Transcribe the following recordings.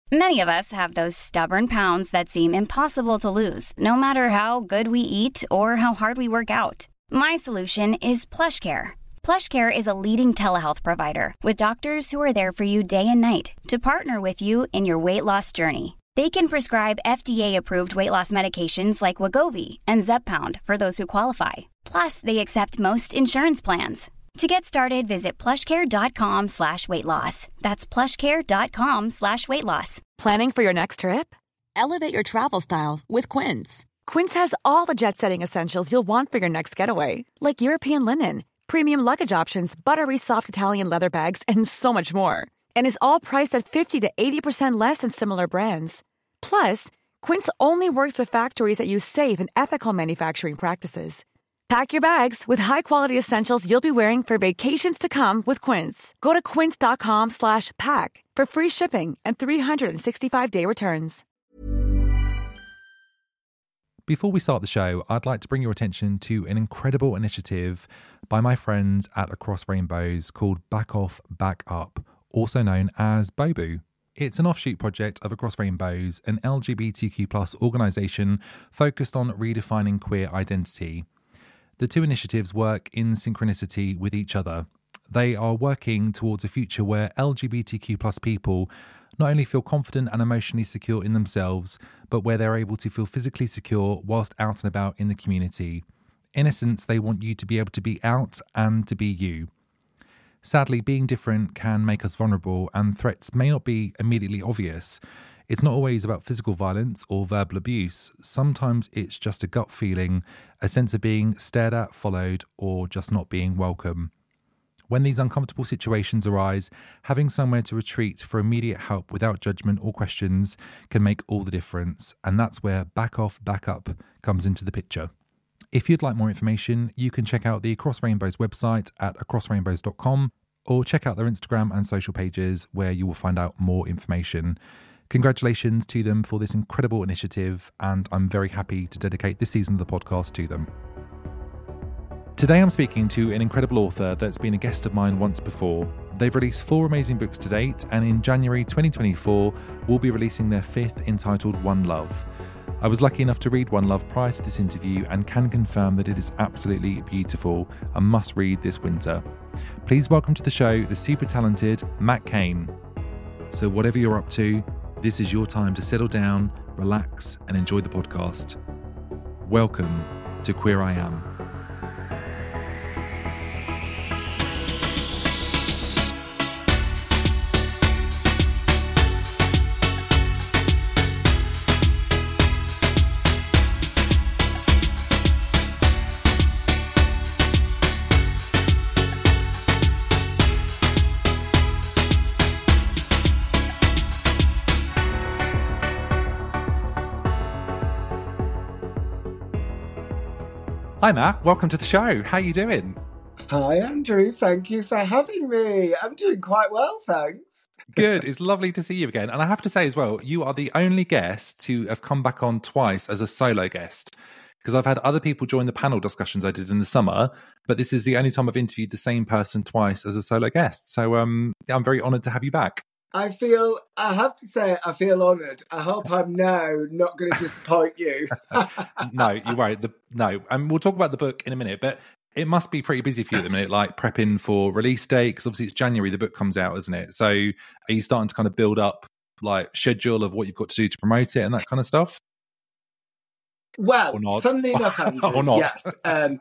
Many of us have those stubborn pounds that seem impossible to lose, no matter how good we eat or how hard we work out. My solution is PlushCare. PlushCare is a leading telehealth provider with doctors who are there for you day and night to partner with you in your weight loss journey. They can prescribe FDA-approved weight loss medications like Wegovy and Zepbound for those who qualify. Plus, they accept most insurance plans. To get started, visit plushcare.com/weightloss. That's plushcare.com/weightloss. Planning for your next trip? Elevate your travel style with Quince. Quince has all the jet-setting essentials you'll want for your next getaway, like European linen, premium luggage options, buttery soft Italian leather bags, and so much more. And is all priced at 50 to 80% less than similar brands. Plus, Quince only works with factories that use safe and ethical manufacturing practices. Pack your bags with high-quality essentials you'll be wearing for vacations to come with Quince. Go to quince.com/pack for free shipping and 365-day returns. Before we start the show, I'd like to bring your attention to an incredible initiative by my friends at Across Rainbows called Back Off, Back Up, also known as BOBU. It's an offshoot project of Across Rainbows, an LGBTQ+ organisation focused on redefining queer identity. The two initiatives work in synchronicity with each other. They are working towards a future where LGBTQ+ people not only feel confident and emotionally secure in themselves, but where they're able to feel physically secure whilst out and about in the community. In essence, they want you to be able to be out and to be you. Sadly, being different can make us vulnerable, and threats may not be immediately obvious. It's not always about physical violence or verbal abuse. Sometimes it's just a gut feeling, a sense of being stared at, followed, or just not being welcome. When these uncomfortable situations arise, having somewhere to retreat for immediate help without judgment or questions can make all the difference, and that's where Back Off, Back Up comes into the picture. If you'd like more information, you can check out the Across Rainbows website at acrossrainbows.com or check out their Instagram and social pages where you will find out more information. Congratulations to them for this incredible initiative, and I'm very happy to dedicate this season of the podcast to them. Today I'm speaking to an incredible author that's been a guest of mine once before. They've released 4 amazing books to date, and in January 2024 will be releasing their 5th, entitled One Love. I was lucky enough to read One Love prior to this interview and can confirm that it is absolutely beautiful, a must read this winter. Please welcome to the show the super talented Matt Cain. So whatever you're up to, this is your time to settle down, relax, and enjoy the podcast. Welcome to Queer I Am. Hi Matt, welcome to the show. How are you doing? Hi Andrew, thank you for having me. I'm doing quite well, thanks. Good, it's lovely to see you again. And I have to say as well, you are the only guest to have come back on twice as a solo guest. Because I've had other people join the panel discussions I did in the summer, but this is the only time I've interviewed the same person twice as a solo guest. So I'm very honoured to have you back. I have to say, I feel honoured. I hope I'm now not going to disappoint you. No, you won't. And we'll talk about the book in a minute, but it must be pretty busy for you at the minute, like prepping for release date, because obviously it's January the book comes out, isn't it? So are you starting to kind of build up like schedule of what you've got to do to promote it and that kind of stuff? Well, funnily enough, Andrew, or not. Yes.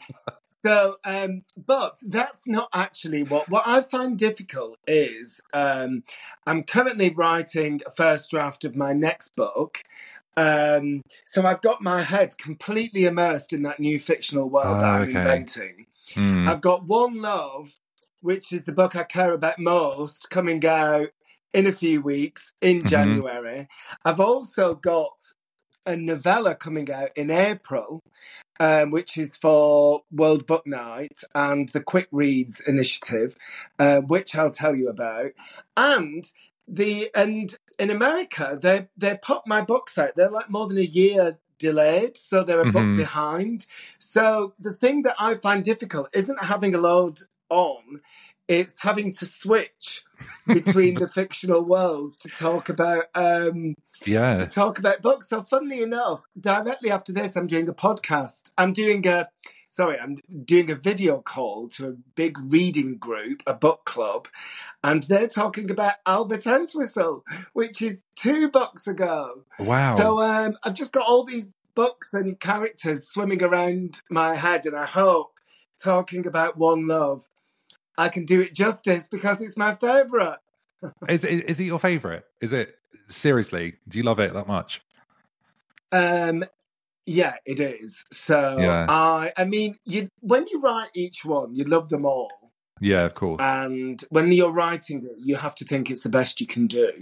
But that's not actually what I find difficult is I'm currently writing a first draft of my next book. So I've got my head completely immersed in that new fictional world that I'm inventing. I've got One Love, which is the book I care about most, coming out in a few weeks in January. I've also got a novella coming out in April, which is for World Book Night and the Quick Reads Initiative, which I'll tell you about. And in America, they put my books out. They're like more than a year delayed, so they're a book behind. So the thing that I find difficult isn't having a load on. it's having to switch between the fictional worlds to talk about books. So funnily enough, directly after this, I'm doing a podcast. I'm doing a video call to a big reading group, a book club, and they're talking about Albert Entwistle, which is 2 books ago. Wow. So I've just got all these books and characters swimming around my head, and I hope talking about One Love, I can do it justice because it's my favourite. Is it your favourite? Is it, seriously, do you love it that much? Yeah, it is. So I mean, when you write each one, you love them all. Yeah, of course. And when you're writing it, you have to think it's the best you can do.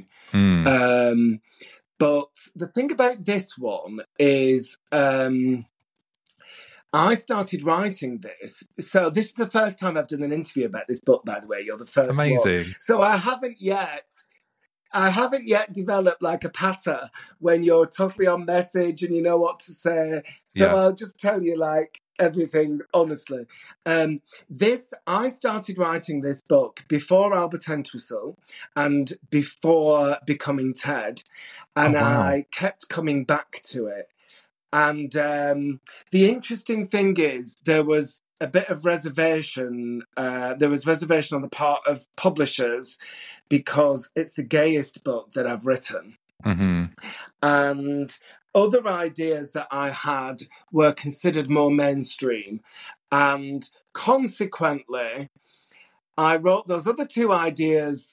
But the thing about this one is I started writing this. So this is the first time I've done an interview about this book, by the way. You're the first one. Amazing. So I haven't yet developed like a patter when you're totally on message and you know what to say. So I'll just tell you like everything honestly. I started writing this book before Albert Entwistle and before becoming Ted. And I kept coming back to it. And the interesting thing is there was a bit of reservation. There was reservation on the part of publishers because it's the gayest book that I've written. Mm-hmm. And other ideas that I had were considered more mainstream. And consequently, I wrote those other 2 ideas.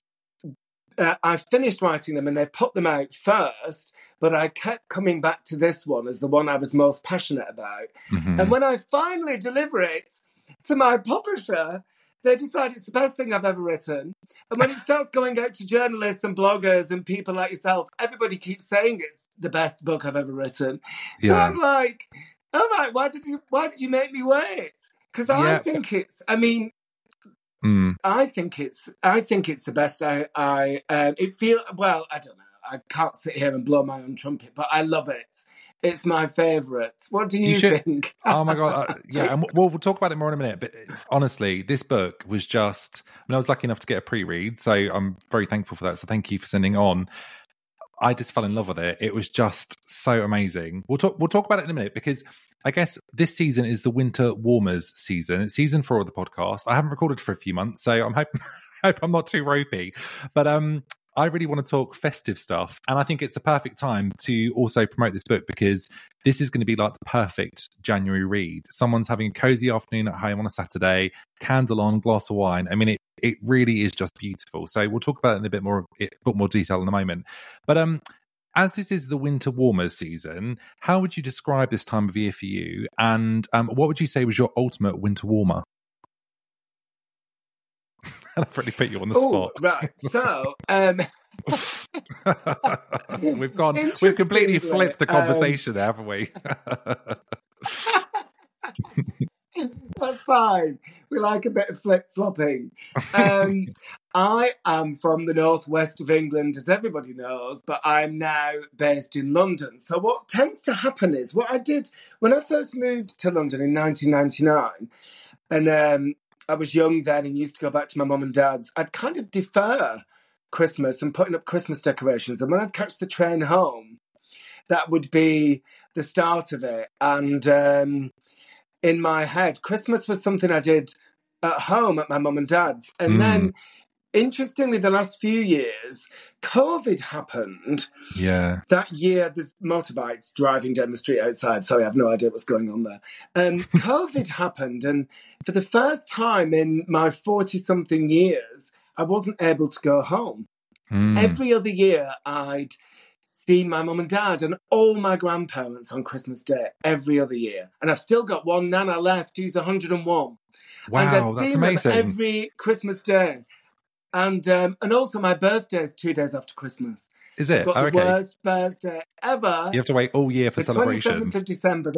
I finished writing them and they put them out first, but I kept coming back to this one as the one I was most passionate about. Mm-hmm. And when I finally deliver it to my publisher, they decide it's the best thing I've ever written. And when it starts going out to journalists and bloggers and people like yourself, everybody keeps saying it's the best book I've ever written. So I'm like, all right, why did you make me wait? Because I think it's, I mean, I think it's the best. It feel well. I don't know. I can't sit here and blow my own trumpet, but I love it. It's my favourite. What do you think? Oh my God. And we'll talk about it more in a minute. But honestly, this book was just, I was lucky enough to get a pre-read. So I'm very thankful for that. So thank you for sending on. I just fell in love with it. It was just so amazing. We'll talk about it in a minute because I guess this season is the Winter Warmers season. It's season 4 of the podcast. I haven't recorded for a few months, so I'm hoping I'm not too ropey. But I really want to talk festive stuff. And I think it's the perfect time to also promote this book because this is going to be like the perfect January read. Someone's having a cozy afternoon at home on a Saturday, candle on, glass of wine. I mean, it really is just beautiful. So we'll talk about it in a bit more detail in a moment. But as this is the Winter Warmers season, how would you describe this time of year for you? And what would you say was your ultimate winter warmer? I've really put you on the spot. Right. So we've completely flipped the conversation, haven't we? That's fine. We like a bit of flip-flopping. I am from the northwest of England, as everybody knows, but I'm now based in London. So what tends to happen is, what I did when I first moved to London in 1999, and I was young then and used to go back to my mum and dad's, I'd kind of defer Christmas and putting up Christmas decorations. And when I'd catch the train home, that would be the start of it. And in my head, Christmas was something I did at home at my mum and dad's. And then, interestingly, the last few years, COVID happened. Yeah. That year, there's motorbikes driving down the street outside. Sorry, I have no idea what's going on there. COVID happened. And for the first time in my 40-something years, I wasn't able to go home. Every other year, I'd seen my mum and dad and all my grandparents on Christmas Day every other year. And I've still got one nana left who's 101. Wow, and I'd that's seen amazing. them every Christmas Day. And also my birthday is 2 days after Christmas. Is it? I've got the worst birthday ever. You have to wait all year for celebrations. 27th of December.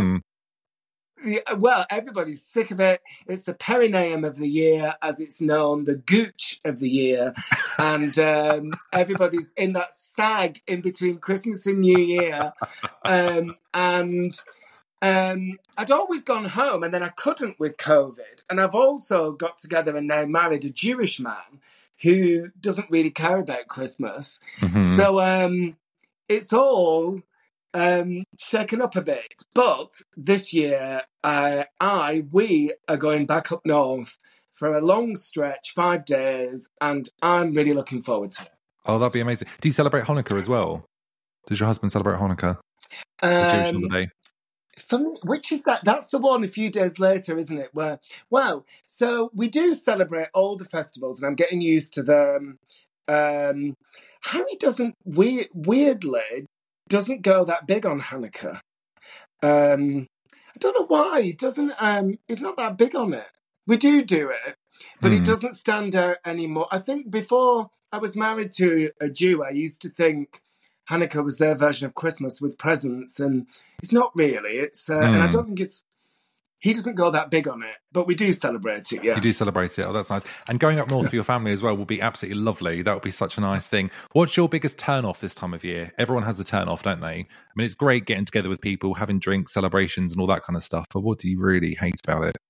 Well, everybody's sick of it. It's the perineum of the year, as it's known, the gooch of the year. And everybody's in that sag in between Christmas and New Year. And I'd always gone home and then I couldn't with COVID. And I've also got together and now married a Jewish man who doesn't really care about Christmas. Mm-hmm. So it's all shaken up a bit. But this year, we are going back up north for a long stretch, 5 days, and I'm really looking forward to it. Oh, that'd be amazing. Do you celebrate Hanukkah as well? Does your husband celebrate Hanukkah? The Jewish holiday? Which is that? That's the one a few days later, isn't it? So we do celebrate all the festivals, and I'm getting used to them. Harry weirdly doesn't go that big on Hanukkah. I don't know why. He doesn't. He's not that big on it. We do it, but it doesn't stand out anymore. I think before I was married to a Jew, I used to think Hanukkah was their version of Christmas with presents, and it's not really. It's and I don't think it's. He doesn't go that big on it, but we do celebrate it. Yeah, you do celebrate it. Oh, that's nice. And going up north for your family as well will be absolutely lovely. That would be such a nice thing. What's your biggest turn off this time of year? Everyone has a turn off, don't they? I mean, it's great getting together with people, having drinks, celebrations, and all that kind of stuff. But what do you really hate about it?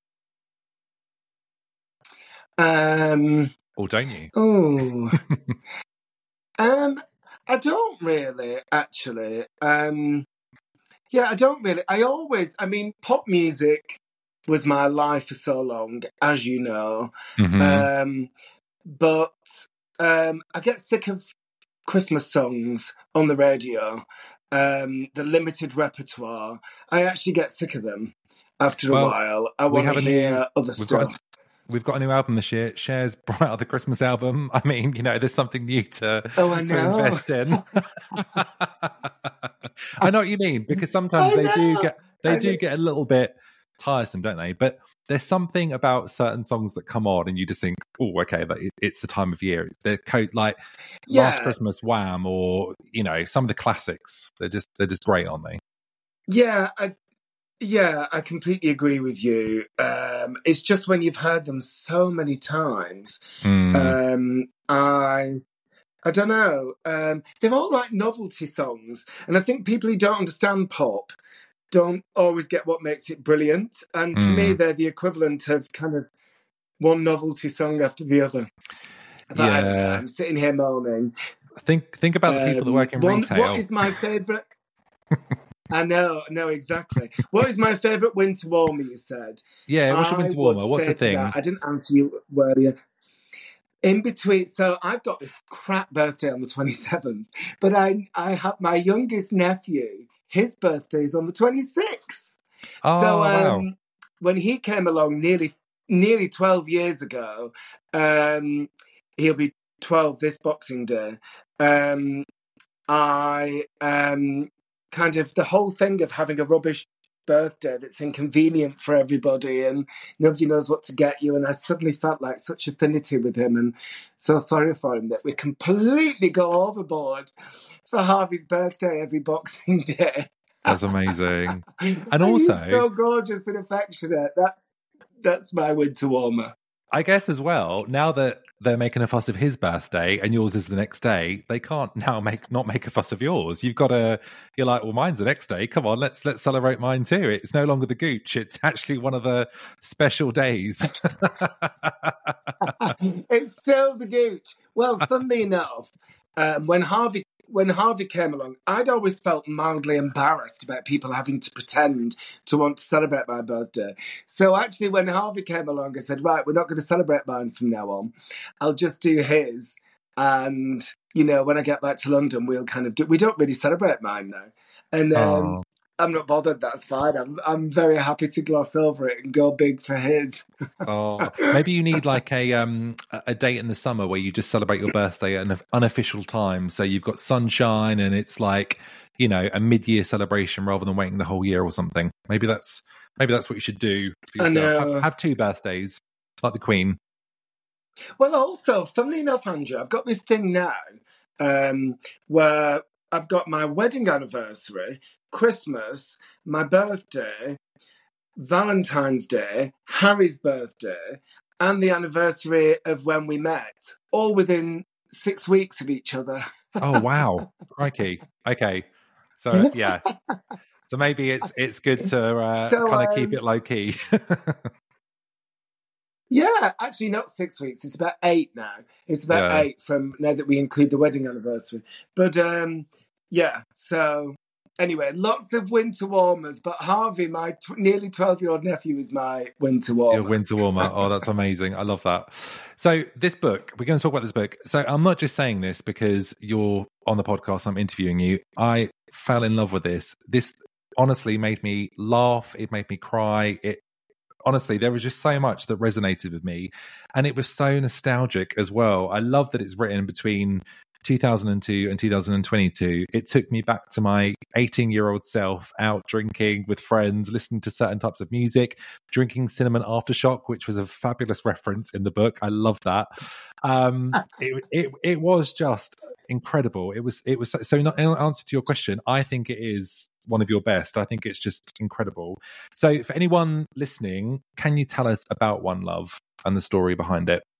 Or don't you? Oh, I don't really, actually. Yeah, I don't really. I mean, pop music was my life for so long, as you know. Mm-hmm. But I get sick of Christmas songs on the radio, the limited repertoire. I actually get sick of them after a while. I want to hear other stuff. We've got a new album this year. Cher's brought out the Christmas album. I mean, there's something new to invest in. I know what you mean, because sometimes they do get a little bit tiresome, don't they? But there's something about certain songs that come on and you just think, oh, okay, it's the time of year. They're like Last Christmas, Wham, or some of the classics. They're just great, aren't they? Yeah, I completely agree with you. It's just when you've heard them so many times, I don't know. They're all like novelty songs, and I think people who don't understand pop don't always get what makes it brilliant. And to me, they're the equivalent of kind of one novelty song after the other. But I'm sitting here moaning. Think about the people that work in retail. What is my favourite? I know, exactly. What is my favourite winter warmer, you said? Yeah, what's your winter warmer? What's the thing? I didn't answer you earlier. In between, so I've got this crap birthday on the 27th, but I have my youngest nephew, his birthday is on the 26th. Oh, so wow. When he came along nearly 12 years ago, he'll be 12 this Boxing Day, I kind of the whole thing of having a rubbish birthday that's inconvenient for everybody and nobody knows what to get you, and I suddenly felt like such affinity with him and so sorry for him that we completely go overboard for Harvey's birthday every Boxing Day. That's amazing. And also he's so gorgeous and affectionate. That's my winter warmer. I guess as well, now that they're making a fuss of his birthday and yours is the next day, they can't now not make a fuss of yours. You're like, well, mine's the next day. Come on, let's celebrate mine too. It's no longer the gooch. It's actually one of the special days. It's still the gooch. Well, funnily enough, when Harvey came along, I'd always felt mildly embarrassed about people having to pretend to want to celebrate my birthday. So actually, when Harvey came along, I said, right, we're not going to celebrate mine from now on. I'll just do his. And, when I get back to London, we'll kind of we don't really celebrate mine now. And I'm not bothered. That's fine. I'm very happy to gloss over it and go big for his. Maybe you need like a date in the summer where you just celebrate your birthday at an unofficial time. So you've got sunshine and it's like a mid-year celebration rather than waiting the whole year or something. Maybe that's what you should do for yourself. Have 2 birthdays like the Queen. Well, also, funnily enough, Andrew, I've got this thing now where I've got my wedding anniversary, Christmas, my birthday, Valentine's Day, Harry's birthday, and the anniversary of when we met, all within 6 weeks of each other. Oh, wow. Crikey. Okay. So, yeah. So maybe it's good to kind of keep it low key. Yeah, actually not 6 weeks. It's about 8 now. It's about 8 from now that we include the wedding anniversary. But yeah, so anyway, lots of winter warmers. But Harvey, my nearly 12-year-old nephew, is my winter warmer. Your winter warmer. Oh, that's amazing. I love that. So this book, we're going to talk about this book. So I'm not just saying this because you're on the podcast, I'm interviewing you. I fell in love with this. This honestly made me laugh. It made me cry. Honestly, there was just so much that resonated with me, and it was so nostalgic as well. I love that it's written between 2002 and 2022. It took me back to my 18-year-old self, out drinking with friends, listening to certain types of music, drinking cinnamon aftershock, which was a fabulous reference in the book. I love that. It was just incredible. It was so. In answer to your question, I think it is one of your best. I think it's just incredible. So, for anyone listening, can you tell us about One Love and the story behind it?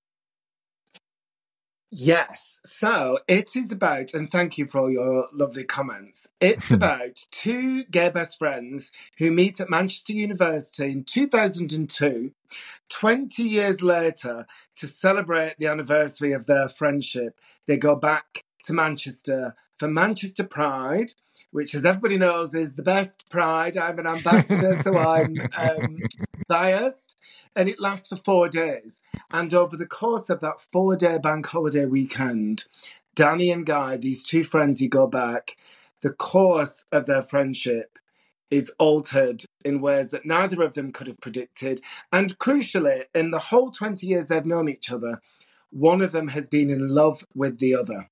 Yes. So it is about, and thank you for all your lovely comments. It's about two gay best friends who meet at Manchester University in 2002, 20 years later, to celebrate the anniversary of their friendship. They go back to Manchester for Manchester Pride, which, as everybody knows, is the best Pride. I'm an ambassador, so I'm biased. And it lasts for 4 days. And over the course of that 4-day bank holiday weekend, Danny and Guy, these two friends who go back, the course of their friendship is altered in ways that neither of them could have predicted. And crucially, in the whole 20 years they've known each other, one of them has been in love with the other.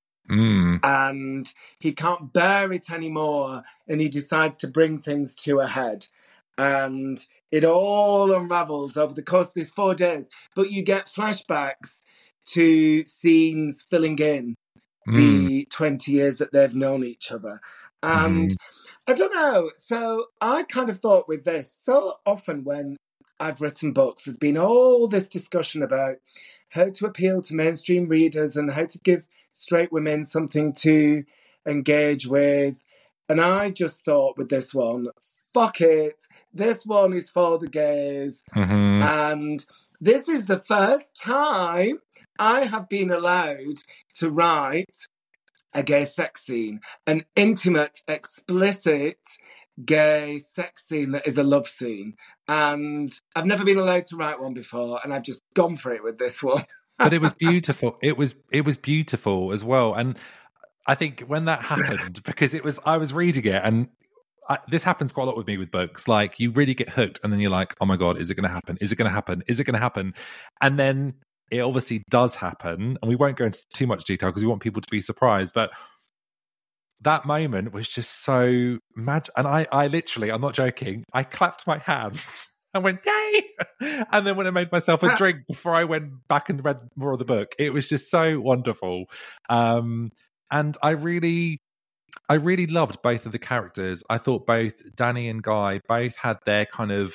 And he can't bear it anymore, and he decides to bring things to a head. And it all unravels over the course of these 4 days. But you get flashbacks to scenes filling in the 20 years that they've known each other. And I don't know. So I kind of thought with this, so often when I've written books, there's been all this discussion about how to appeal to mainstream readers and how to give straight women something to engage with. And I just thought with this one, fuck it. This one is for the gays. And this is the first time I have been allowed to write a gay sex scene, an intimate, explicit gay sex scene that is a love scene. And I've never been allowed to write one before, and I've just gone for it with this one. But it was beautiful. It was beautiful as well. And I think when that happened, because I was reading it, and this happens quite a lot with me with books. Like, you really get hooked, and then you're like, oh my God, is it going to happen? Is it going to happen? Is it going to happen? And then it obviously does happen. And we won't go into too much detail because we want people to be surprised. But that moment was just so magic. And I literally, I'm not joking, I clapped my hands. I went, yay! And then when I made myself a drink before I went back and read more of the book, it was just so wonderful. And I really loved both of the characters. I thought both Danny and Guy both had their kind of,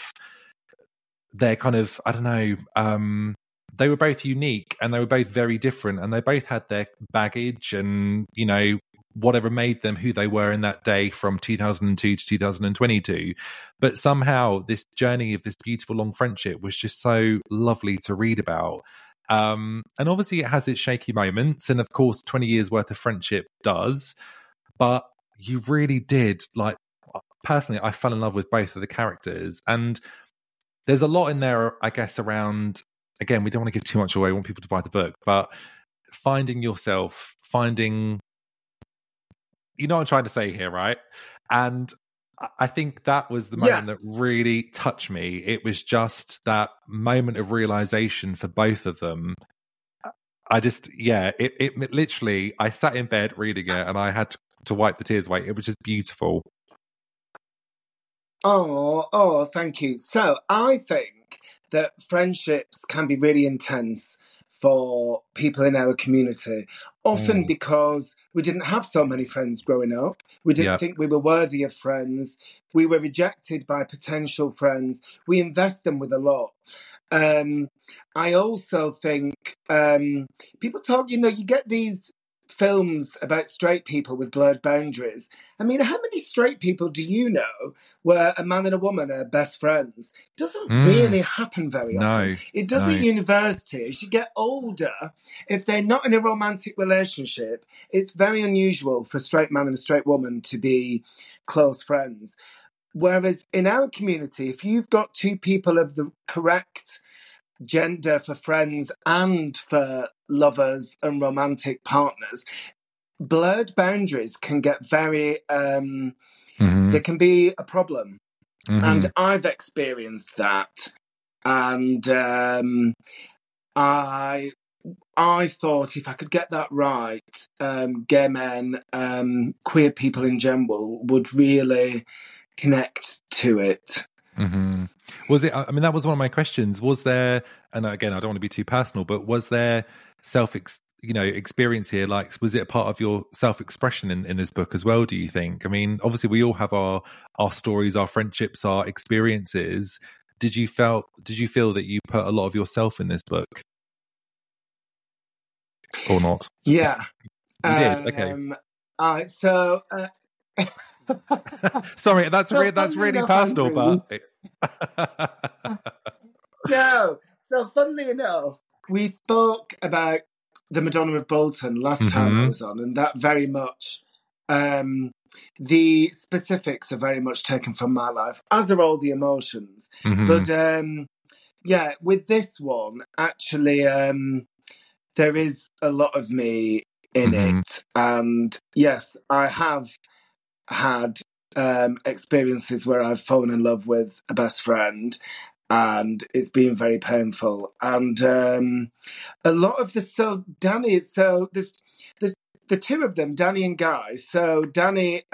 I don't know, they were both unique and they were both very different, and they both had their baggage and, you know, whatever made them who they were in that day from 2002 to 2022. But somehow this journey of this beautiful long friendship was just so lovely to read about. And obviously it has its shaky moments, and of course 20 years worth of friendship does, but you really did, like, personally I fell in love with both of the characters. And there's a lot in there, I guess, around, again, we don't want to give too much away, we want people to buy the book, but finding yourself, you know what I'm trying to say here, right? And I think that was the moment that really touched me. It was just that moment of realization for both of them. I just, it literally, I sat in bed reading it and I had to wipe the tears away. It was just beautiful. Oh, thank you. So I think that friendships can be really intense for people in our community, often because we didn't have so many friends growing up. We didn't think we were worthy of friends. We were rejected by potential friends. We invest them with a lot. I also think people talk, you know, you get these films about straight people with blurred boundaries. I mean, how many straight people do you know where a man and a woman are best friends? It doesn't really happen very often. It does at university. As you get older, if they're not in a romantic relationship, it's very unusual for a straight man and a straight woman to be close friends. Whereas in our community, if you've got two people of the correct gender for friends and for lovers and romantic partners, blurred boundaries can get very there can be a problem. And I've experienced that, and I thought if I could get that right, gay men, queer people in general would really connect to it. Was it, I mean, that was one of my questions. Was there, and again, I don't want to be too personal, but was there experience here? Like, was it a part of your self-expression in this book as well, do you think? I mean, obviously we all have our stories, our friendships, our experiences. Did you feel that you put a lot of yourself in this book? Or not? Yeah. You did? Okay. Sorry, that's really personal, but no. So funnily enough, we spoke about the Madonna of Bolton last time I was on, and that very much the specifics are very much taken from my life, as are all the emotions. But yeah, with this one, actually, there is a lot of me in it, and yes, I have had experiences where I've fallen in love with a best friend, and it's been very painful. And a lot of there's the two of them, Danny and Guy. So Danny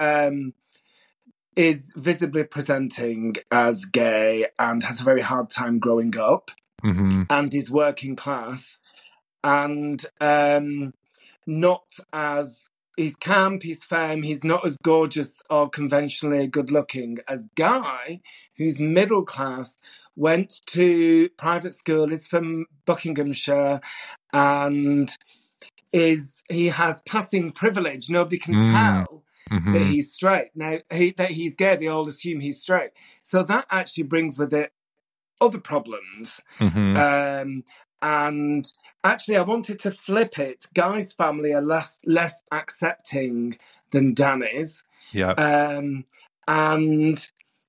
is visibly presenting as gay and has a very hard time growing up, and is working class, and not as, he's camp, he's femme, he's not as gorgeous or conventionally good looking as Guy, who's middle class, went to private school, is from Buckinghamshire, and he has passing privilege. Nobody can tell that he's straight. Now, that he's gay, they all assume he's straight. So that actually brings with it other problems. And actually, I wanted to flip it. Guy's family are less accepting than Danny's. Yeah. And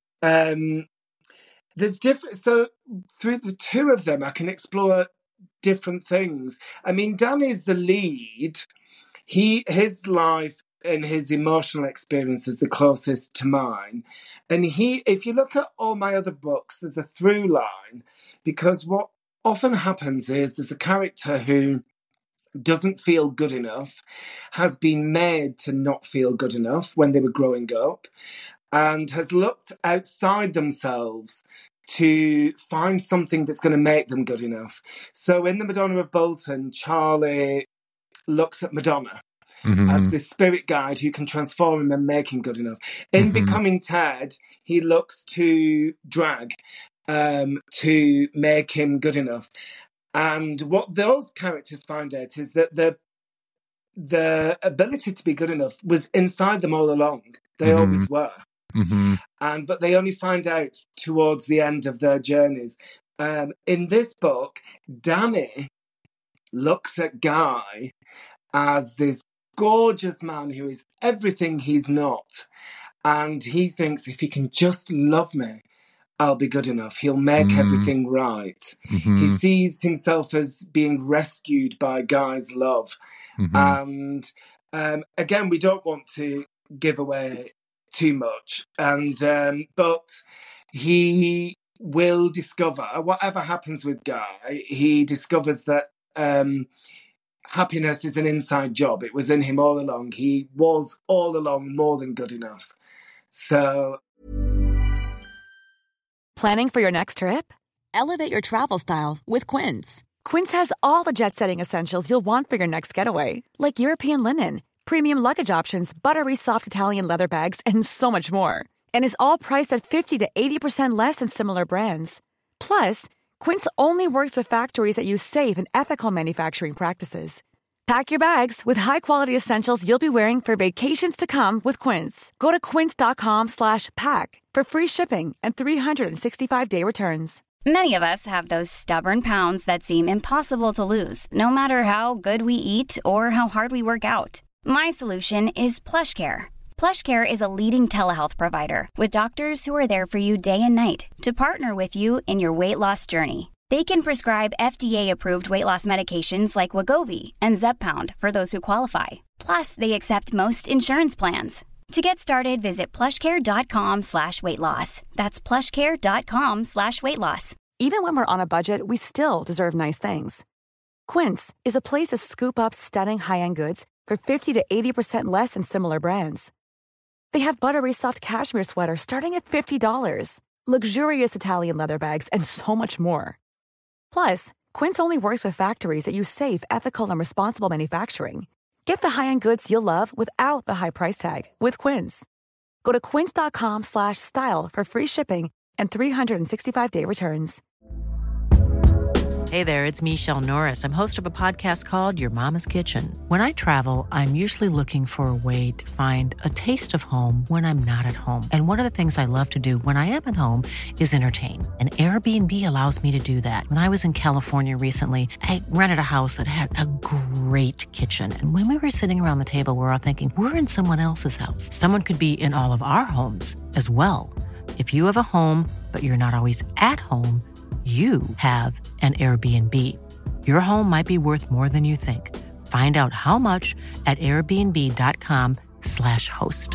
there's different. So through the two of them, I can explore different things. I mean, Danny's the lead. His life and his emotional experience is the closest to mine. And if you look at all my other books, there's a through line, because what often happens is there's a character who doesn't feel good enough, has been made to not feel good enough when they were growing up, and has looked outside themselves to find something that's going to make them good enough. So in the Madonna of Bolton, Charlie looks at Madonna as the spirit guide who can transform him and make him good enough. In Becoming Ted, he looks to drag to make him good enough. And what those characters find out is that the ability to be good enough was inside them all along. They always were. But they only find out towards the end of their journeys. In this book, Danny looks at Guy as this gorgeous man who is everything he's not. And he thinks, if he can just love me, I'll be good enough. He'll make everything right. He sees himself as being rescued by Guy's love. And again, we don't want to give away too much. And but he will discover, whatever happens with Guy, he discovers that happiness is an inside job. It was in him all along. He was all along more than good enough. So... Planning for your next trip? Elevate your travel style with Quince. Quince has all the jet-setting essentials you'll want for your next getaway, like European linen, premium luggage options, buttery soft Italian leather bags, and so much more. And is all priced at 50 to 80% less than similar brands. Plus, Quince only works with factories that use safe and ethical manufacturing practices. Pack your bags with high-quality essentials you'll be wearing for vacations to come with Quince. Go to quince.com/pack for free shipping and 365-day returns. Many of us have those stubborn pounds that seem impossible to lose, no matter how good we eat or how hard we work out. My solution is PlushCare. PlushCare is a leading telehealth provider with doctors who are there for you day and night to partner with you in your weight loss journey. They can prescribe FDA-approved weight loss medications like Wegovy and Zepbound for those who qualify. Plus, they accept most insurance plans. To get started, visit plushcare.com/weightloss. That's plushcare.com/weightloss. Even when we're on a budget, we still deserve nice things. Quince is a place to scoop up stunning high-end goods for 50 to 80% less than similar brands. They have buttery soft cashmere sweaters starting at $50, luxurious Italian leather bags, and so much more. Plus, Quince only works with factories that use safe, ethical, and responsible manufacturing. Get the high-end goods you'll love without the high price tag with Quince. Go to quince.com/style for free shipping and 365-day returns. Hey there, it's Michelle Norris. I'm host of a podcast called Your Mama's Kitchen. When I travel, I'm usually looking for a way to find a taste of home when I'm not at home. And one of the things I love to do when I am at home is entertain. And Airbnb allows me to do that. When I was in California recently, I rented a house that had a great kitchen. And when we were sitting around the table, we were all thinking, we're in someone else's house. Someone could be in all of our homes as well. If you have a home, but you're not always at home, you have an Airbnb. Your home might be worth more than you think. Find out how much at airbnb.com/host.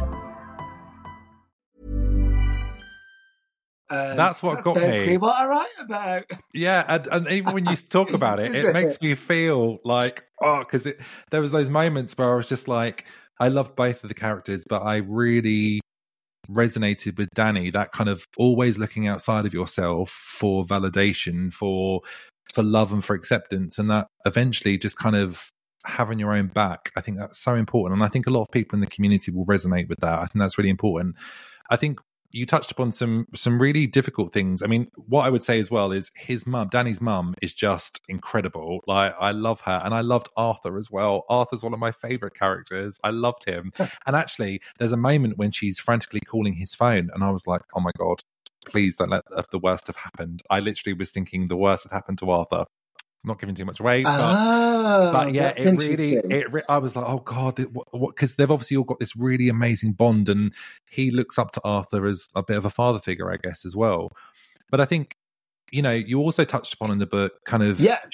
That's what got basically me. What I write about. Yeah, and even when you talk about it, it makes me feel like, because there was those moments where I was just like, I loved both of the characters, but I really resonated with Danny, that kind of always looking outside of yourself for validation, for love and for acceptance, and that eventually just kind of having your own back. I think that's so important, and I think a lot of people in the community will resonate with that. I think that's really important. I think you touched upon some really difficult things. I mean, what I would say as well is his mum, Danny's mum, is just incredible. Like, I love her, and I loved Arthur as well. Arthur's one of my favorite characters. I loved him. And actually, there's a moment when she's frantically calling his phone, and I was like, oh my God, please don't let the worst have happened. I literally was thinking the worst had happened to Arthur. Not giving too much away, but yeah, it really, I was like, oh God, what? Because they've obviously all got this really amazing bond, and he looks up to Arthur as a bit of a father figure, I guess, as well. But I think, you also touched upon in the book kind of... Yes,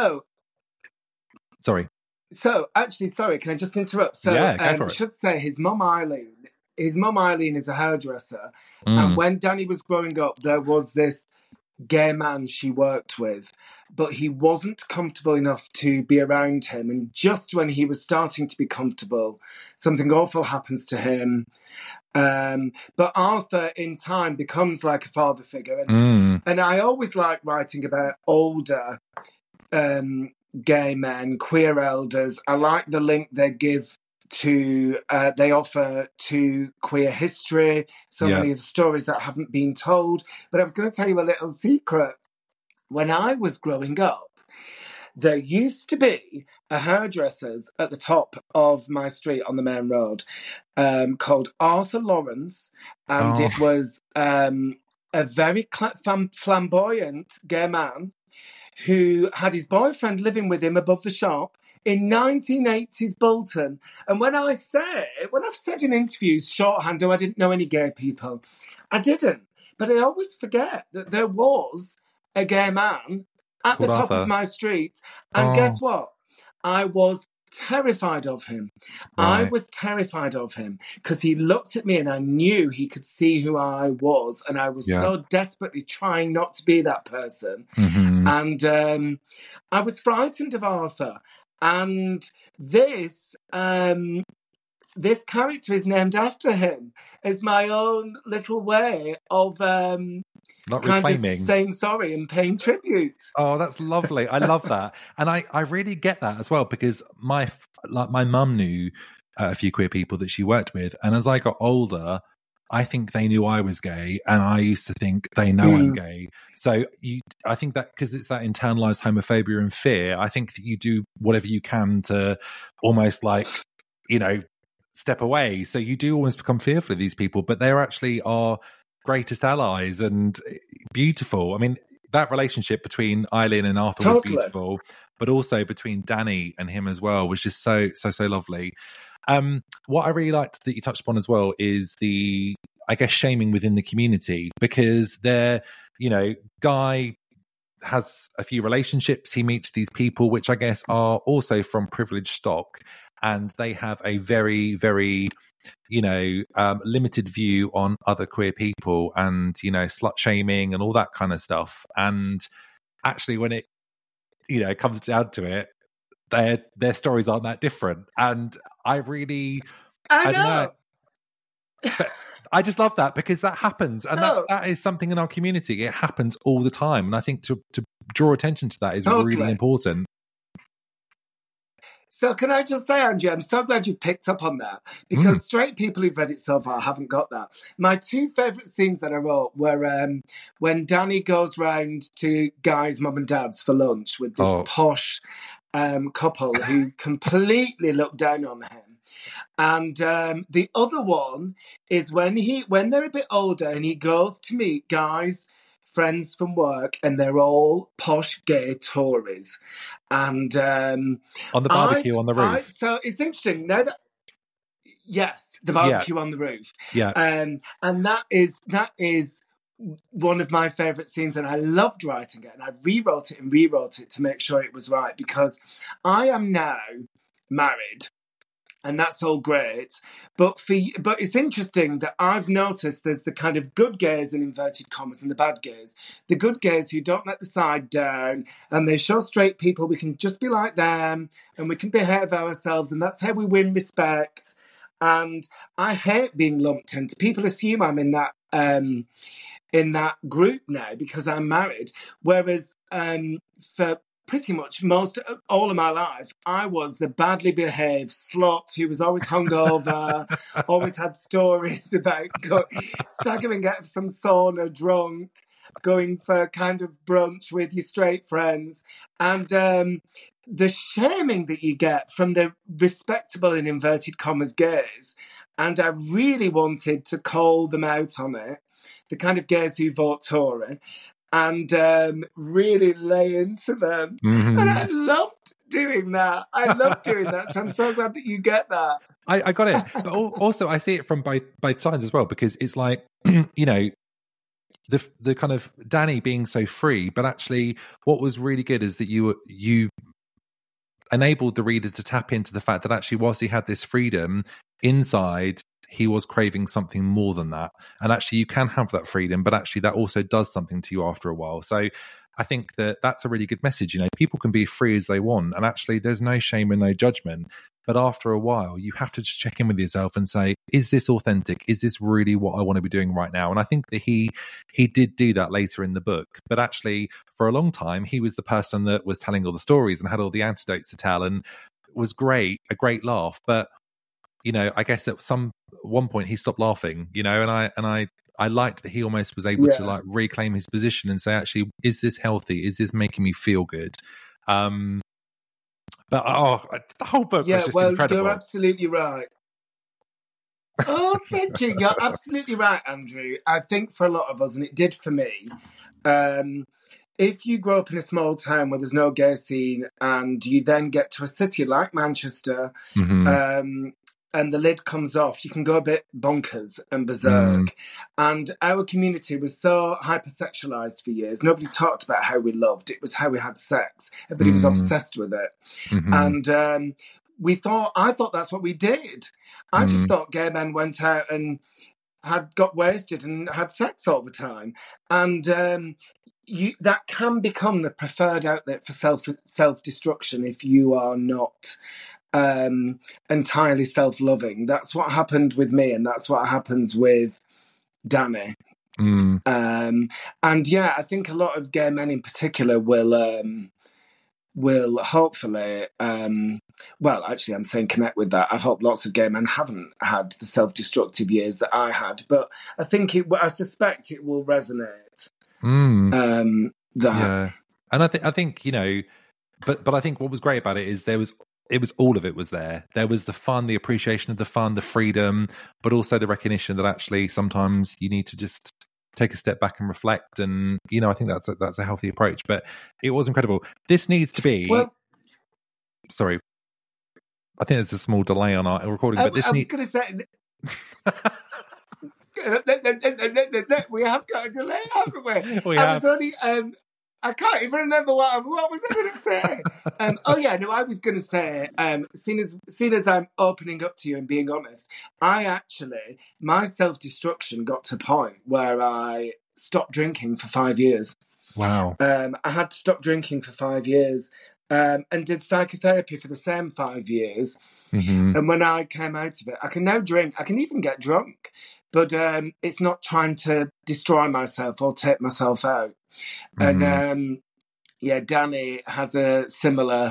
Sorry. So, actually, sorry, can I just interrupt? So, yeah, go for it. I should say his mum Eileen is a hairdresser, and when Danny was growing up, there was this gay man she worked with, but he wasn't comfortable enough to be around him. And just when he was starting to be comfortable, something awful happens to him. But Arthur, in time, becomes like a father figure. And I always like writing about older gay men, queer elders. I like the link they give to they offer to queer history, many of the stories that haven't been told. But I was going to tell you a little secret. When I was growing up, there used to be a hairdresser's at the top of my street on the main road called Arthur Lawrence, and it was a very flamboyant gay man who had his boyfriend living with him above the shop in 1980s Bolton. And when I've said in interviews shorthand, I didn't know any gay people, I didn't. But I always forget that there was a gay man at the top of my street. And guess what? I was terrified of him. Right. I was terrified of him because he looked at me and I knew he could see who I was. And I was so desperately trying not to be that person. Mm-hmm. And I was frightened of Arthur. And this character is named after him. It's my own little way of not reclaiming, of saying sorry and paying tribute. Oh, that's lovely. I love that, and I really get that as well, because my mum knew a few queer people that she worked with, and as I got older, I think they knew I was gay, and I used to think they know I'm gay. So I think that because it's that internalized homophobia and fear, I think that you do whatever you can to almost like, you know, step away. So you do almost become fearful of these people, but they actually are greatest allies and beautiful. I mean, that relationship between Eileen and Arthur was beautiful, but also between Danny and him as well was just so lovely. What I really liked that you touched upon as well is the, I guess, shaming within the community, because they're, you know, Guy has a few relationships. He meets these people, which I guess are also from privileged stock, and they have a very, very, you know, limited view on other queer people and, you know, slut shaming and all that kind of stuff. And actually, when it, you know, comes down to it, their stories aren't that different. And I really, I don't know. But I just love that, because that happens, and that is something in our community. It happens all the time, and I think to draw attention to that is really important. So can I just say, Angie, I'm so glad you picked up on that, because straight people who've read it so far haven't got that. My two favourite scenes that I wrote were when Danny goes round to Guy's mum and dad's for lunch with this posh couple who completely look down on him. And the other one is when they're a bit older and he goes to meet Guy's friends from work, and they're all posh gay Tories. And on the barbecue on the roof. So it's interesting now that, yes, the barbecue on the roof. Yeah. And that is one of my favourite scenes, and I loved writing it, and I rewrote it to make sure it was right, because I am now married. And that's all great. But it's interesting that I've noticed there's the kind of good gays in inverted commas and the bad gays. The good gays who don't let the side down, and they show straight people we can just be like them and we can behave ourselves, and that's how we win respect. And I hate being lumped into. People assume I'm in that group now because I'm married. Whereas for pretty much all of my life, I was the badly behaved slut who was always hungover, always had stories about staggering out of some sauna drunk, going for kind of brunch with your straight friends. And the shaming that you get from the respectable, in inverted commas, gays, and I really wanted to call them out on it, the kind of gays who vote Tory, and really lay into them. And I loved doing that. So I'm so glad that you get that. I got it. But also I see it from both sides as well, because it's like, you know, the kind of Danny being so free, but actually what was really good is that you enabled the reader to tap into the fact that actually, whilst he had this freedom inside, he was craving something more than that. And actually you can have that freedom, but actually that also does something to you after a while. So I think that that's a really good message. You know, people can be free as they want, and actually there's no shame and no judgment. But after a while, you have to just check in with yourself and say, is this authentic? Is this really what I want to be doing right now? And I think that he did do that later in the book. But actually, for a long time, he was the person that was telling all the stories and had all the anecdotes to tell, and was a great laugh. But, you know, I guess at one point he stopped laughing, you know, and I liked that he almost was able to like reclaim his position and say, actually, is this healthy? Is this making me feel good? But the whole book was just incredible. You're absolutely right. Oh, thank you. You're absolutely right, Andrew. I think for a lot of us, and it did for me, if you grow up in a small town where there's no gay scene, and you then get to a city like Manchester, and the lid comes off, you can go a bit bonkers and berserk. And our community was so hypersexualized for years. Nobody talked about how we loved. It was how we had sex. Everybody was obsessed with it. And I thought that's what we did. I just thought gay men went out and got wasted and had sex all the time. And that can become the preferred outlet for self-destruction if you are not entirely self-loving. That's what happened with me, and that's what happens with Danny. And I think a lot of gay men in particular will will hopefully, well, actually, I'm saying connect with that. I hope lots of gay men haven't had the self-destructive years that I had, but I suspect it will resonate. Yeah, and I think but I think what was great about it is it was all of it was there. There was the fun, the appreciation of the fun, the freedom, but also the recognition that actually sometimes you need to just take a step back and reflect. And I think that's a healthy approach. But it was incredible. This needs to be. Well, sorry, I think there's a small delay on our recording. But I was going to say. We have got a delay, haven't we? I was only. I can't even remember what was I going to say. I was going to say, seeing as I'm opening up to you and being honest, my self-destruction got to a point where I stopped drinking for 5 years. Wow. I had to stop drinking for 5 years and did psychotherapy for the same 5 years. Mm-hmm. And when I came out of it, I can now drink. I can even get drunk, but it's not trying to destroy myself or take myself out. Mm-hmm. And Danny has a similar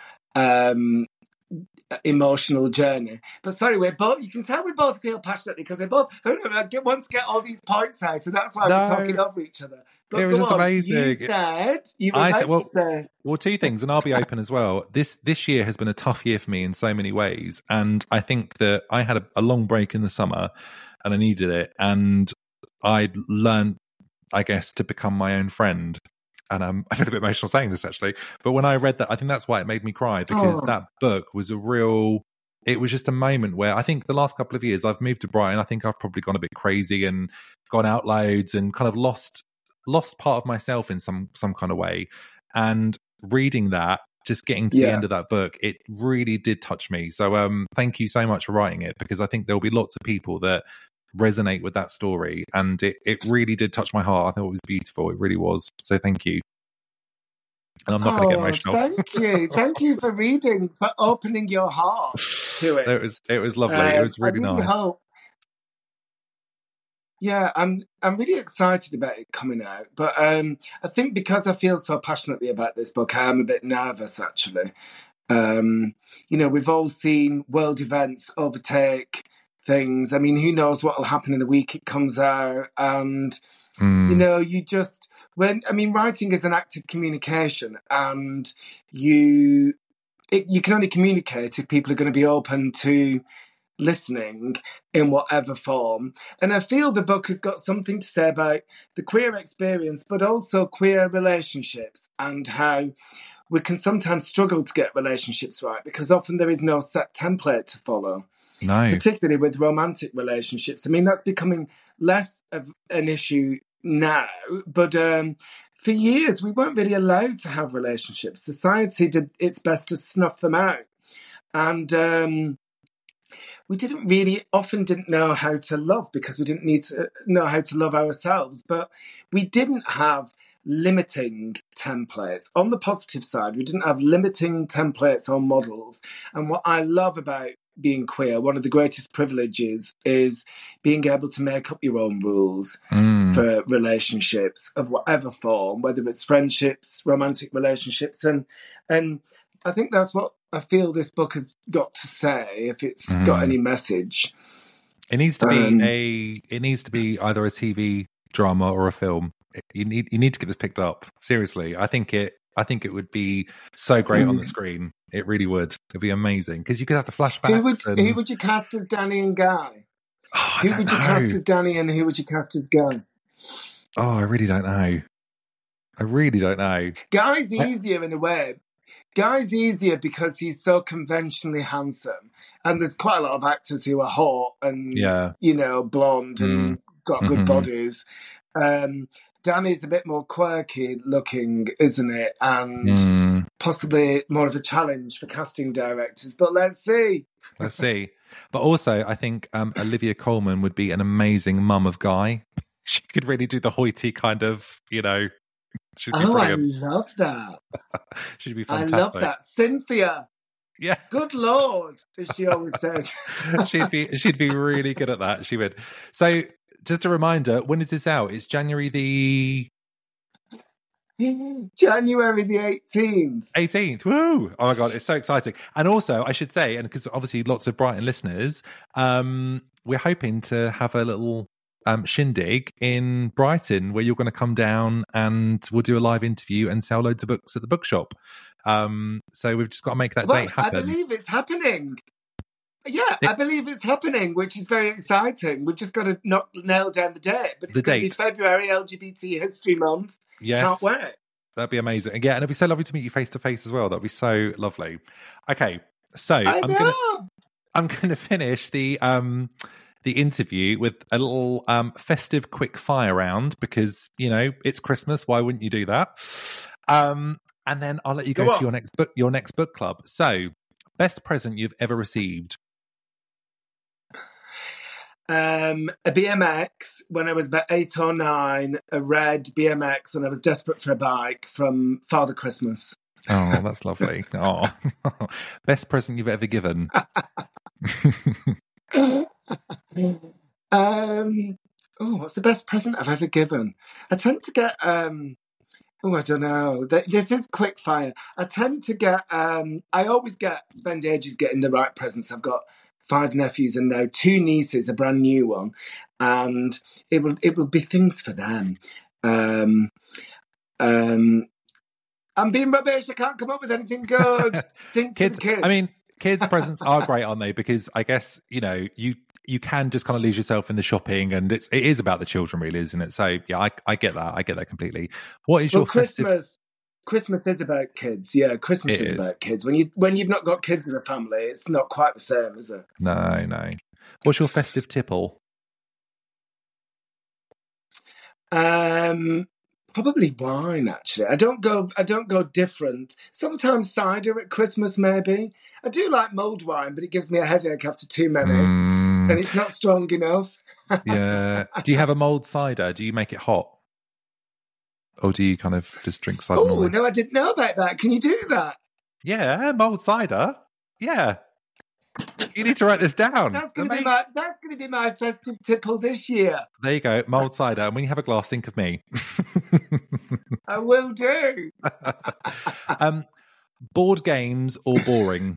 emotional journey. But sorry, you can tell we both feel passionately because they both want to get all these points out, and that's why we're talking over each other. But it was just amazing. You were say. Well, two things, and I'll be open as well. This year has been a tough year for me in so many ways, and I think that I had a long break in the summer, and I needed it, and I learned, I guess, to become my own friend. And I feel a bit emotional saying this, actually. But when I read that, I think that's why it made me cry, because that book was it was just a moment where I think the last couple of years I've moved to Brighton. I think I've probably gone a bit crazy and gone out loads and kind of lost part of myself in some kind of way. And reading that, just getting to the end of that book, it really did touch me. So thank you so much for writing it, because I think there'll be lots of people that resonate with that story, and it really did touch my heart. I thought it was beautiful. It really was. So thank you. And I'm not going to get emotional. Thank you for reading, for opening your heart to it. It was lovely. It was really nice. I'm really excited about it coming out, but I think because I feel so passionately about this book, I am a bit nervous, actually. We've all seen world events overtake things. I mean, who knows what will happen in the week it comes out, and writing is an act of communication, and you can only communicate if people are going to be open to listening in whatever form. And I feel the book has got something to say about the queer experience, but also queer relationships, and how we can sometimes struggle to get relationships right because often there is no set template to follow. No. Particularly with romantic relationships. I mean, that's becoming less of an issue now, but for years we weren't really allowed to have relationships. Society did its best to snuff them out. And we often didn't know how to love because we didn't need to know how to love ourselves. But we didn't have limiting templates. On the positive side, we didn't have limiting templates or models. And what I love about being queer, one of the greatest privileges is being able to make up your own rules for relationships of whatever form, whether it's friendships, romantic relationships. And I think that's what I feel this book has got to say, if it's got any message. It needs to be either a TV drama or a film. You need to get this picked up. Seriously. I think it would be so great on the screen. It really would. It'd be amazing because you could have the flashbacks. Who would you cast as Danny and Guy? Who would you cast as Danny and who would you cast as Guy? Oh, I really don't know. Guy's easier in a way. Guy's easier because he's so conventionally handsome, and there's quite a lot of actors who are hot and blonde and got good bodies. Danny's a bit more quirky looking, isn't it? And possibly more of a challenge for casting directors. But let's see. But also, I think Olivia Colman would be an amazing mum of Guy. She could really do the hoity kind of, She'd be brilliant. I love that. She'd be fantastic. I love that. Cynthia. Yeah. Good Lord, as she always says. She'd be really good at that. She would. So, just a reminder, when is this out? It's January the January the 18th. 18th. Woo! Oh my God, it's so exciting. And also, I should say, and because obviously lots of Brighton listeners, we're hoping to have a little shindig in Brighton where you're going to come down and we'll do a live interview and sell loads of books at the bookshop. So we've just got to make that date happen. I believe it's happening. Yeah, I believe it's happening, which is very exciting. We've just got to nail down the date. But it's going to be February, LGBT History Month. Yes. Can't wait. That'd be amazing. And yeah, and it'd be so lovely to meet you face to face as well. That'd be so lovely. Okay, so I'm gonna finish the interview with a little festive quick fire round because it's Christmas. Why wouldn't you do that? And then I'll let you go to your next book club. So, best present you've ever received. A BMX when I was about 8 or 9, a red BMX when I was desperate for a bike from Father Christmas. Oh, that's lovely. Oh, best present you've ever given. What's the best present I've ever given? I tend to get, I don't know. This is quick fire. I tend to get, I always spend ages getting the right presents. I've got 5 nephews and now 2 nieces, a brand new one, and it will be things for them. I'm being rubbish. I can't come up with anything good. Things for kids. I mean, kids' presents are great, aren't they? Because I guess you can just kind of lose yourself in the shopping, and it is about the children, really, isn't it? So yeah, I get that. I get that completely. What is your Christmas is about kids. Yeah, Christmas is about kids. When you've not got kids in a family, it's not quite the same, is it? No. What's your festive tipple? Probably wine. Actually, I don't go different. Sometimes cider at Christmas, maybe. I do like mulled wine, but it gives me a headache after too many, and it's not strong enough. Yeah. Do you have a mulled cider? Do you make it hot? Or do you kind of just drink cider? Oh, no, I didn't know about that. Can you do that? Yeah, mulled cider. Yeah. You need to write this down. That's going to be my festive tipple this year. There you go, mulled cider. And when you have a glass, think of me. I will do. Board games or boring?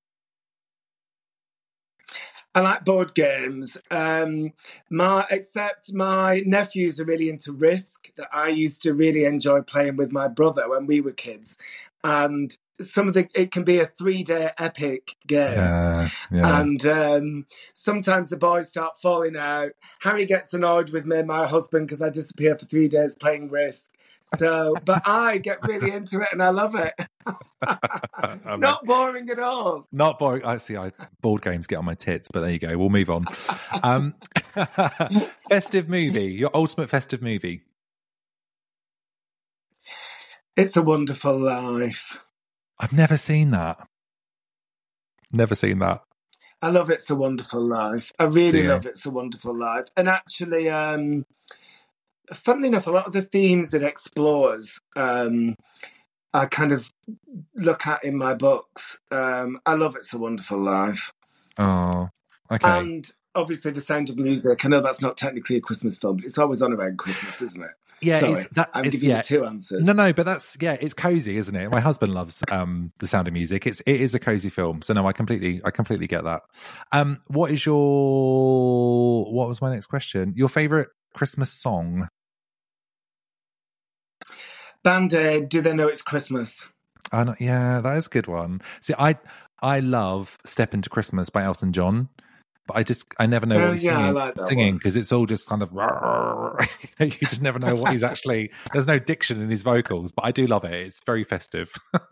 I like board games. Except my nephews are really into Risk, that I used to really enjoy playing with my brother when we were kids. And it can be a 3-day epic game. Yeah. And sometimes the boys start falling out. Harry gets annoyed with me and my husband because I disappear for 3 days playing Risk. But I get really into it and I love it. Not boring at all. Not boring. Board games get on my tits, but there you go. We'll move on. Festive movie. Your ultimate festive movie. It's a Wonderful Life. I've never seen that. I love It's a Wonderful Life. I really love It's a Wonderful Life. And actually, funnily enough, a lot of the themes it explores, I kind of look at in my books. I love It's a Wonderful Life. Oh, okay. And obviously The Sound of Music. I know that's not technically a Christmas film, but it's always on around Christmas, isn't it? Yeah, sorry, I'm giving you 2 answers. No, but it's cozy, isn't it? My husband loves The Sound of Music. It is a cozy film, so no, I completely get that. What was my next question? Your favourite Christmas song? Band-Aid, Do They Know It's Christmas? Yeah, that is a good one. See, I love Step Into Christmas by Elton John. But I never know what he's singing because it's all just kind of you just never know what he's actually. There's no diction in his vocals, but I do love it. It's very festive.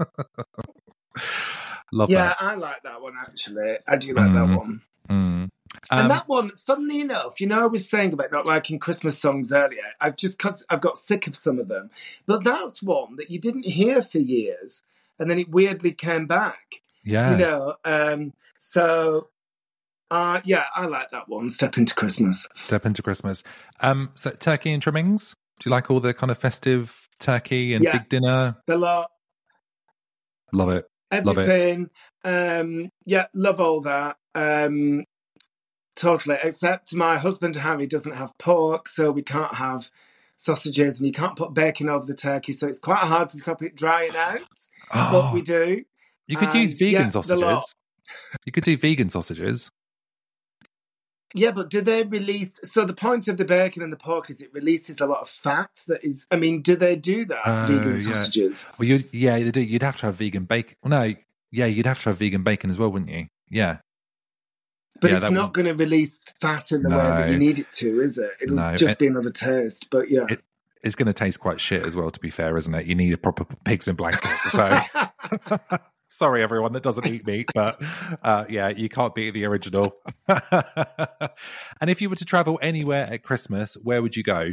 Love that. Yeah, I like that one actually. I do like that one. And that one, funnily enough, I was saying about not liking Christmas songs earlier. Because I've got sick of some of them, but that's one that you didn't hear for years, and then it weirdly came back. Yeah, so. Yeah, I like that one. Step Into Christmas. Step Into Christmas. So turkey and trimmings. Do you like all the kind of turkey and big dinner? A lot. Love it. Everything. Love all that. Totally. Except my husband Harry doesn't have pork, so we can't have sausages, and you can't put bacon over the turkey, so it's quite hard to stop it drying out. But we do. You could use vegan sausages. You could do vegan sausages. Yeah, but do they release... So the point of the bacon and the pork is it releases a lot of fat that is... I mean, do they do that, vegan sausages? Well, they do. You'd have to have vegan bacon. Well, no, you'd have to have vegan bacon as well, wouldn't you? Yeah. But it's not going to release fat in the way that you need it to, is it? It'll just be another taste, but yeah. It's going to taste quite shit as well, to be fair, isn't it? You need a proper pigs in blanket. So... Sorry, everyone that doesn't eat meat, but you can't beat the original. And if you were to travel anywhere at Christmas, where would you go?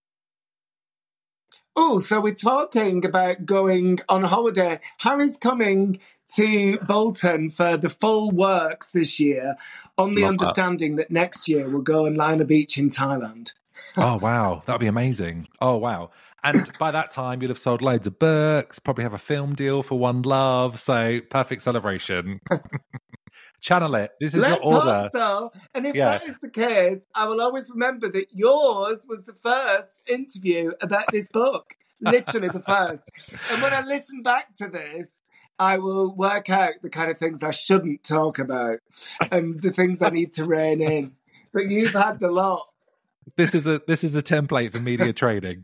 Oh, so we're talking about going on holiday. Harry's coming to Bolton for the full works this year on the understanding that next year we'll go and line a beach in Thailand. Oh, wow. That'd be amazing. Oh, wow. And by that time, you'll have sold loads of books, probably have a film deal for One Love. So perfect celebration. Channel it. This is your order. Hope so. And if that is the case, I will always remember that yours was the first interview about this book. Literally the first. And when I listen back to this, I will work out the kind of things I shouldn't talk about and the things I need to rein in. But you've had the lot. This is a template for media training.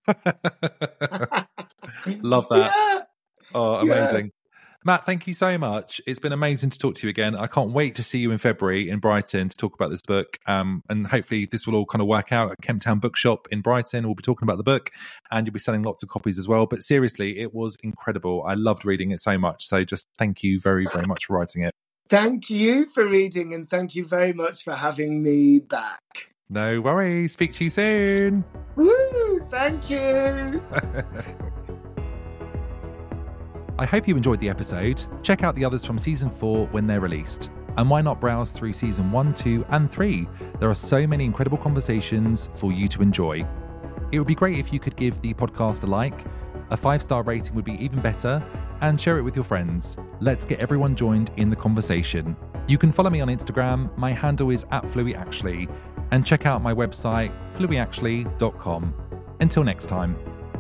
Love that. Yeah. Oh, amazing. Yeah. Matt, thank you so much. It's been amazing to talk to you again. I can't wait to see you in February in Brighton to talk about this book. And hopefully this will all kind of work out at Kemptown Bookshop in Brighton. We'll be talking about the book and you'll be selling lots of copies as well. But seriously, it was incredible. I loved reading it so much. So just thank you very, very much for writing it. Thank you for reading and thank you very much for having me back. No worries. Speak to you soon. Woo! Thank you. I hope you enjoyed the episode. Check out the others from season 4 when they're released. And why not browse through season 1, 2, and 3? There are so many incredible conversations for you to enjoy. It would be great if you could give the podcast a like. A 5-star rating would be even better. And share it with your friends. Let's get everyone joined in the conversation. You can follow me on Instagram. My handle is @FlueyAshley. And check out my website, flueyashley.com. Until next time.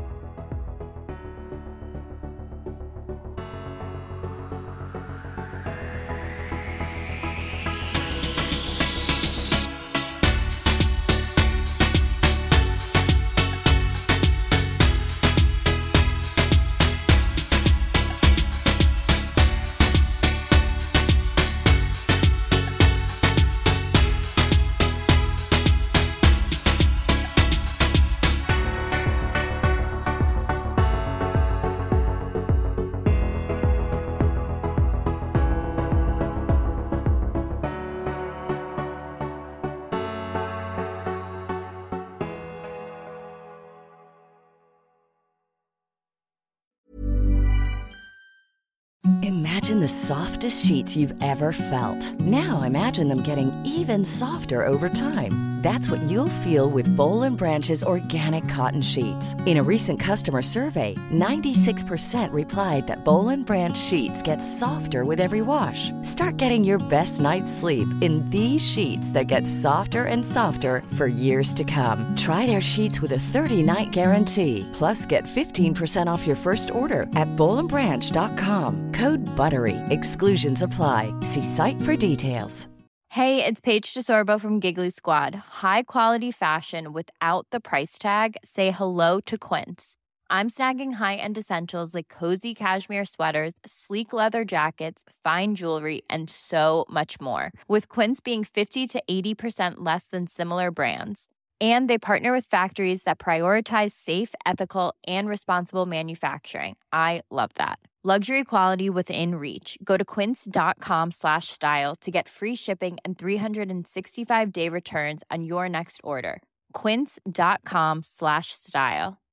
Imagine the softest sheets you've ever felt. Now imagine them getting even softer over time. That's what you'll feel with Boll & Branch's organic cotton sheets. In a recent customer survey, 96% replied that Boll & Branch sheets get softer with every wash. Start getting your best night's sleep in these sheets that get softer and softer for years to come. Try their sheets with a 30-night guarantee. Plus, get 15% off your first order at bollandbranch.com. Code BUTTERY. Exclusions apply. See site for details. Hey, it's Paige DeSorbo from Giggly Squad. High quality fashion without the price tag. Say hello to Quince. I'm snagging high-end essentials like cozy cashmere sweaters, sleek leather jackets, fine jewelry, and so much more. With Quince being 50 to 80% less than similar brands. And they partner with factories that prioritize safe, ethical, and responsible manufacturing. I love that. Luxury quality within reach. Go to quince.com/style to get free shipping and 365-day returns on your next order. Quince.com/style.